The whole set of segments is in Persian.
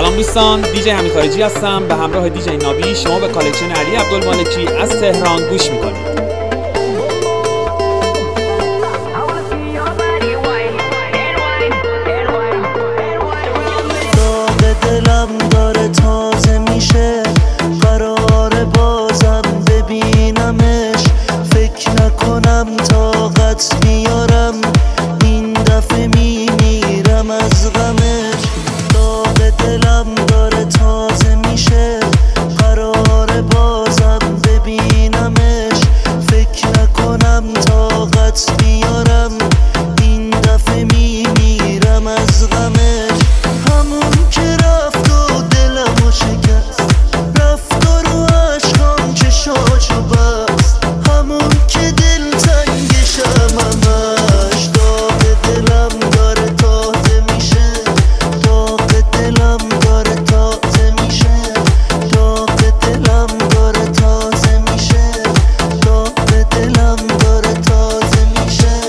سلام دوستان، دیجی حمید خارجی هستم به همراه دیجی نابی. شما به کالکشن علی عبدالمالکی از تهران گوش میکنید. داغ دلم داره تازه میشه، قراره بازم ببینمش. فکر نکنم طاقت بیارم، این دفعه میمیرم از غمش. داغ دلم داره تازه میشه، قراره بازم ببینمش. فکر نکنم طاقت بیارم، این دفعه میمیرم از غمش. همون که رفت و دلمو شکست، رفت و رو عشقام چشاشو بست. همون که دلتنگشم همش، داغ دلم داره تازه میشه. داغ دلم داره تازه میشه. داغ دلم داره تازه میشه. داغ دلم داره تازه میشه.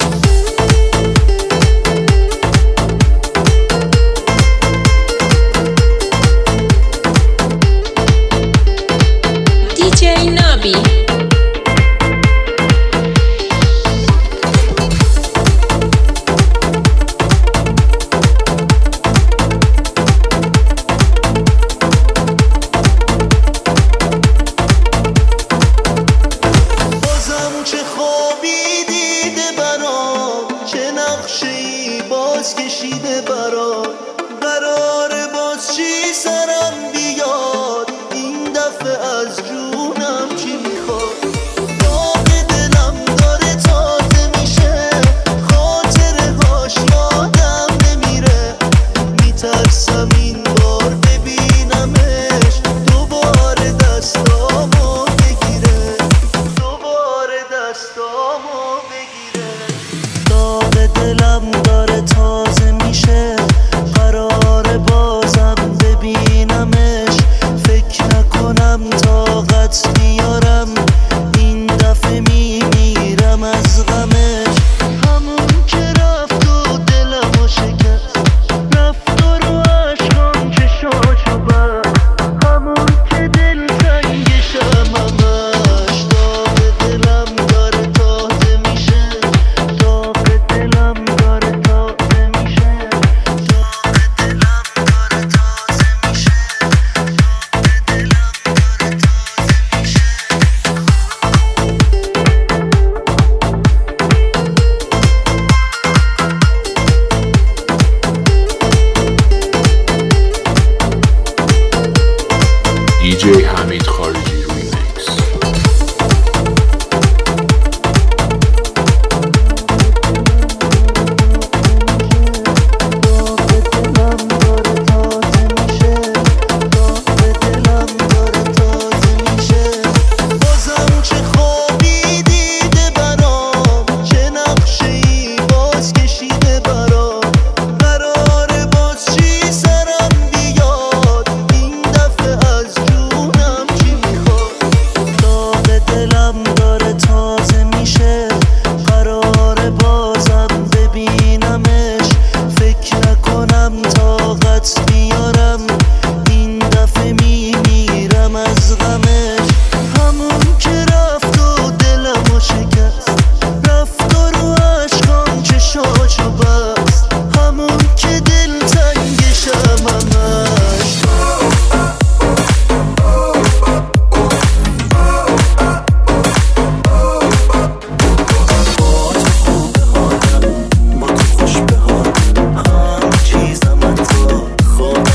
دیجی نابی. بازم چه خوابی دیده برام، چه نقشه‌ای باز کشیده برام. قراره باز چی سرم بیاد، این دفعه از جونم چی میخواد. داغ دلم داره تازه میشه، خاطره هاش یادم نمیره. میترسم این بار ببینمش، دوباره دستامو بگیره. دوباره دستامو بگیره. داغ دلم داره تازه میشه، قراره بازم ببینمش. فکر نکنم طاقت بیارم، این دفعه میمیرم از غمش. همون که رفت و دلمو شکست، رفت و رو عشقام چشاشو بست. همون که دلتنگشم همش، داغ دلم داره تازه میشه. داغ دلم داره تازه میشه. داغ دلم داره تازه میشه. داغ دلم داره تازه میشه. DJ حمید خارجی ریمیکس. داغ دلم داره تازه میشه. داغ دلم داره تازه میشه. بازم چه خوابی دیده برام، چه نقشه‌ای باز کشیده برام. قراره باز چی سرم بیاد، این دفعه از جونم چی میخواد. داغ دلم داره تازه میشه، قراره بازم ببینمش. فکر نکنم طاقت بیارم، این دفعه میمیرم از غمش. همون که رفت و دلمو شکست، رفت و رو عشقام چشاشو بست. همون که دلتنگشم همش. با تو خوبه حالم، با تو خوش به حالم، همه چیزم تو خود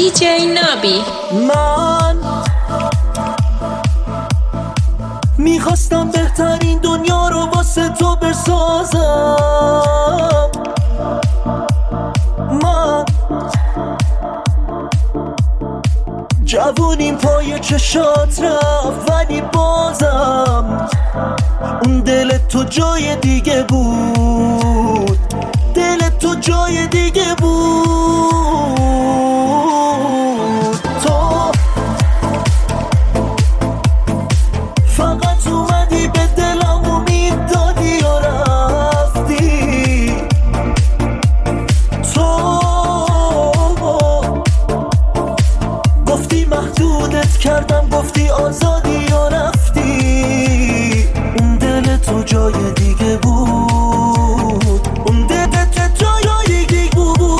DJ نابی. من میخواستم بهترین دنیا رو واسه تو بسازم. من جوونیم پای چشات رفت ولی بازم اون دل تو جای دیگه بود، دل تو جای دیگه بود. تو فقط اومدی به دلم امید دادی و رفتی. تو گفتی محدودت کردم، گفتی آزادی و رفتی. اون دل تو جای دیگه بود، اون دل تو جای دیگه بود.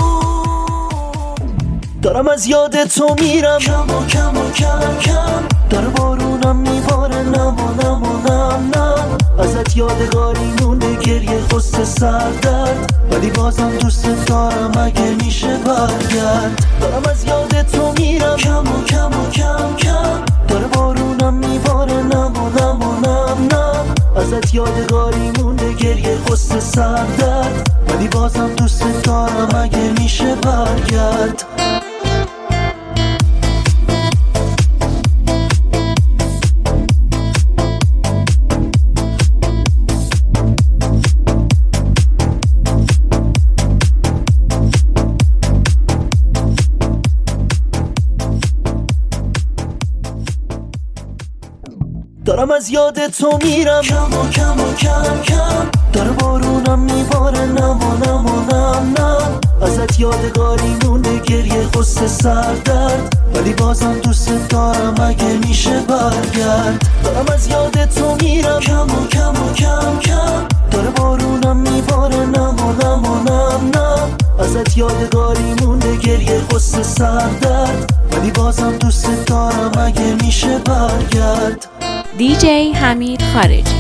دارم از یاد تو میرم کم و کم و کم کم. داره بارونم میباره نم و نم و نم نم. ازت یادگاری مونده گریه غصه سردرد، ولی بازم دوست دارم اگه میشه برگرد. دارم از یاد تو میرم کم و کم و کم کم. داره بارونم میباره نم و نم و نم نم. ازت یادگاری مونده گریه غصه سردرد، ولی بازم دوست دارم اگه میشه برگرد. دارم از یاد تو میرم کم و کم و کم کم. داره بارونم میباره نم و نم و نم نم. ازت یادگاری مونده گریه غصه سردرد، ولی بازم دوست دارم اگه میشه برگرد. دارم از یاد تو میرم کم و کم و کم کم. داره بارونم میباره نم و نم و نم نم. ازت یادگاری مونده گریه غصه سردرد، ولی بازم دوست دارم اگه میشه برگرد. DJ حمید خارجی.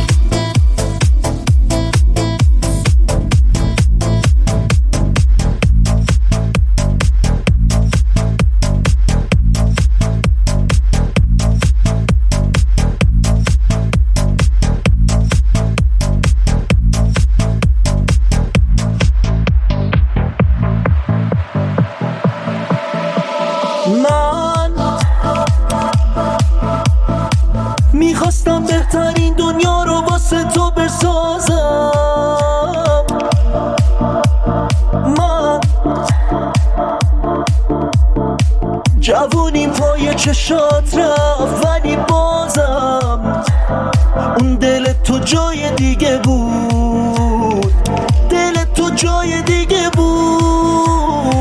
میخواستم بهترین دنیا رو واسه تو بسازم. من جوونیم پای چشات رفت ولی بازم اون دل تو جای دیگه بود، دل تو جای دیگه بود.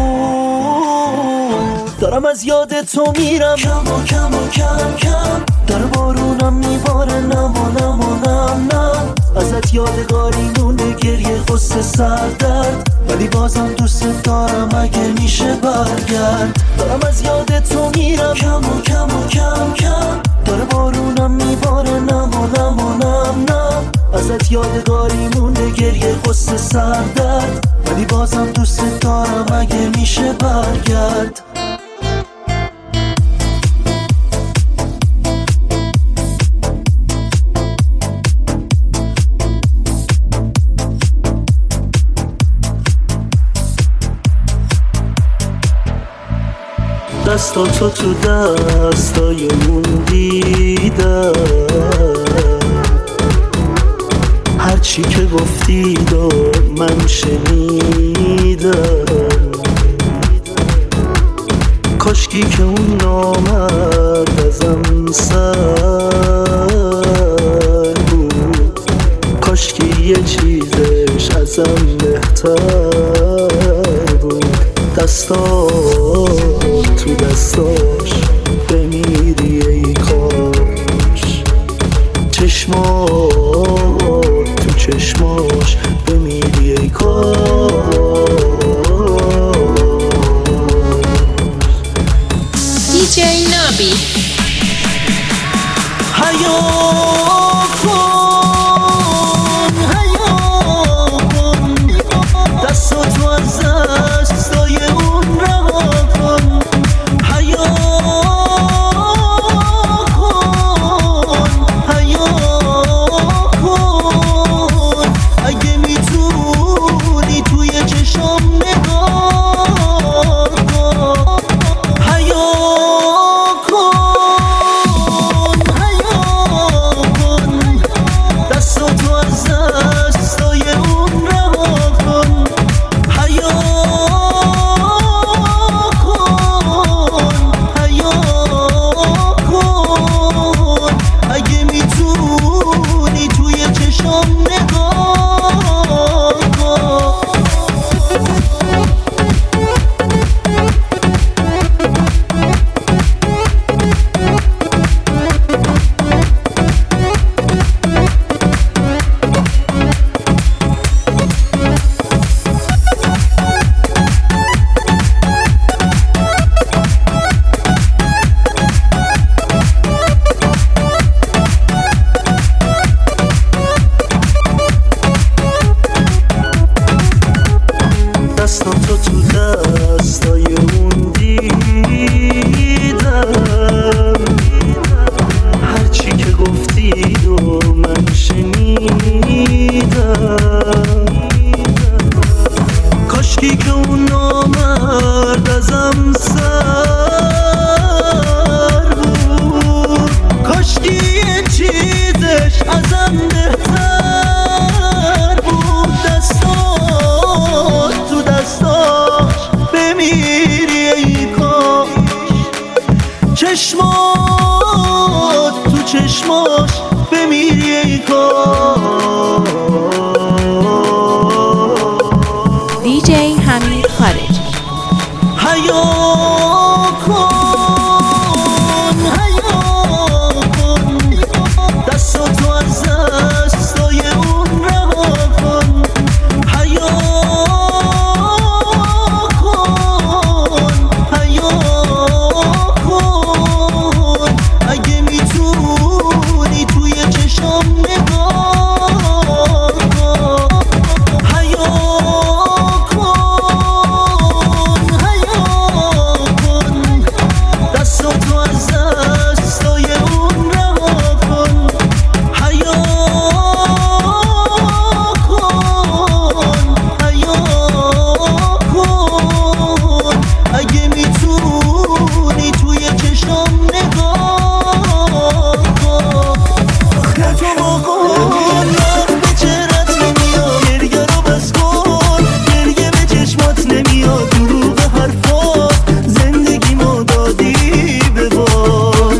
دارم از یاد تو میرم کم و کم و کم کم. داره بارونم میباره نم و نم و نم نم. ازت یادگاری مونده گریه غصه سردرد، ولی بازم دوست دارم اگه میشه برگرد. دارم از یاد تو میرم کم و کم و کم کم. داره بارونم میباره نم و نم و نم نم. ازت یادگاری مونده گریه غصه سردرد، ولی بازم دوست دارم اگه میشه برگرد. دستاتو تو دستای اون دیدم، هرچی که گفتی دار من شنیدم. کاشکی که اون نامرد ازم سر بود، کاشکی یه چیزش ازم بهتر بود. دستات تو دستاش بمیری ای کاش، چشمات تو چشماش بمیری ای کاش. DJ نابی. حیا کن حیا کن، دستاتو از دستای اون رها کن. رو من شنیدم، کاشکی که اون نامرد ازم سر بود، کاشکی یه چیزش ازم بهتر بود. دستات تو دستاش بمیری ای کاش، چشمات تو چشماش بمیری ای کاش. دیجی حمید خارجی. حیا کن حیا کن، دستاتو از دستای اون رها کن. حیا کن حیا کن، اگه میتونی توی چشام نگاه کن. حیا دستاتو از دستای اون رها کن. حیا کن حیا کن، اگه میتونی توی چشام نگاه کن. تو بکن نخ به چهرت نمیاد، گریه رو بس کن، گریه به چشمات نمیاد. دروغ حرفات زندگی ما دادی به باد.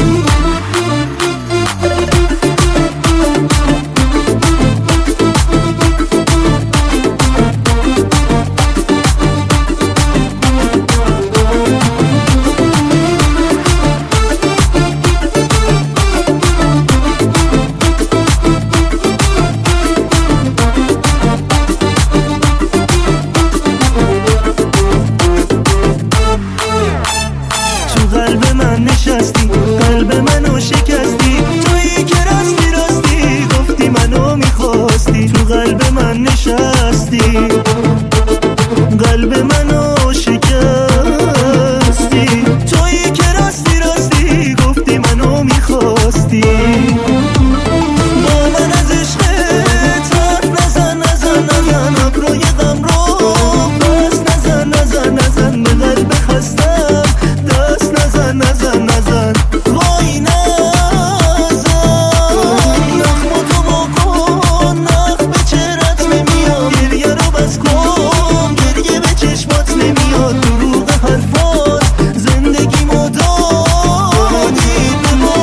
تو قلب من نشستی، قلب منو شکستی، تویی که راستی راستی گفتی منو میخواستی. تو قلب من نشستی، قلب منو شکستی، تویی که راستی راستی گفتی منو میخواستی. با من از عشقت حرف نزن نزن نزن، ابروی غم رو پس نزن نزن نزن، به قلب خستم دست نزن نزن نزن. وای نزن نخماتو بکن، نخ به چهرت نمیاد، گریه رو بس کن، گریه به چشمات نمیاد. دروغ حرفات زندگی ما دادی به ما.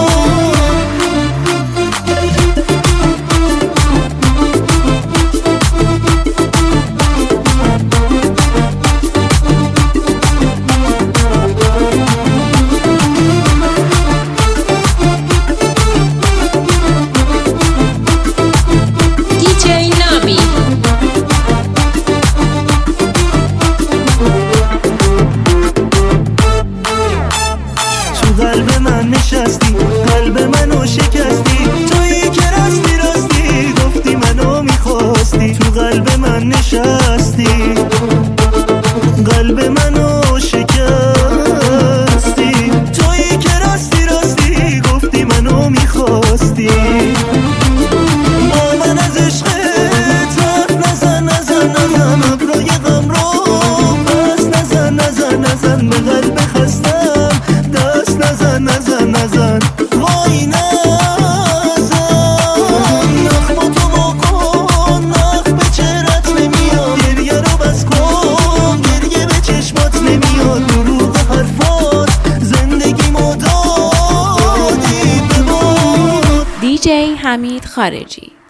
دیجی نابی. تو قلب من نشستی، قلب منو شکستی، تویی که راستی راستی گفتی منو میخواستی. تو قلب من نشستی، قلب منو شکستی، تویی که راستی راستی گفتی منو میخواستی. با من از عشقت حرف نزن نزن نزن، ابروی غم رو پس نزن نزن نزن، به قلب خستم دست نزن نزن نزن. وای نزن نخماتو بکن، نخ به چهرت نمیاد، گریه رو بس کن، گریه به چشمات نمیاد. دروغ حرفات زندگی ما دادی به باد. دیجی حمید خارجی.